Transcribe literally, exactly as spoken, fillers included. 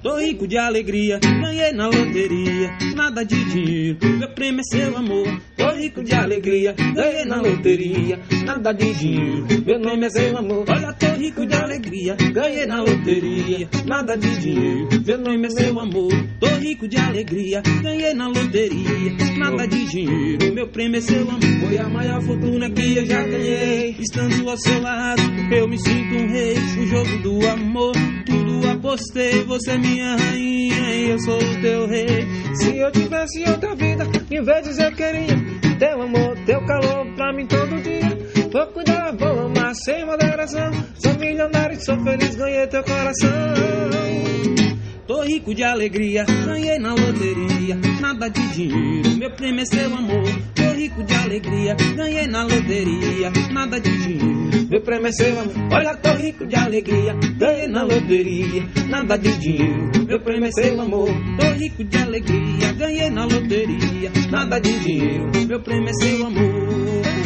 tô rico de alegria, ganhei na loteria, nada de dinheiro, meu prêmio é seu amor. Tô rico de alegria, ganhei na loteria, nada de dinheiro, meu nome é seu amor. Olha, tô rico de alegria, ganhei na loteria, nada de dinheiro, meu nome é seu amor. Tô rico de alegria, ganhei na loteria, nada de dinheiro, meu prêmio é seu amor. Foi a maior fortuna que eu já ganhei, estando ao seu lado, eu me sinto um rei. O jogo do amor, tudo apostei, você é minha rainha e eu sou o teu rei. Se eu tivesse outra vida, mil vezes eu queria teu amor, teu calor pra mim todo dia. Vou cuidar, vou amar sem moderação, sou milionário, sou feliz, ganhei teu coração. Tô rico de alegria, ganhei na loteria, nada de dinheiro, meu prêmio é seu amor. Tô rico de alegria, ganhei na loteria, nada de dinheiro, meu prêmio é seu amor. Olha, tô rico de alegria, ganhei na loteria, nada de dinheiro, meu prêmio é seu amor. Tô rico de alegria, ganhei na loteria, nada de dinheiro, meu prêmio é seu amor.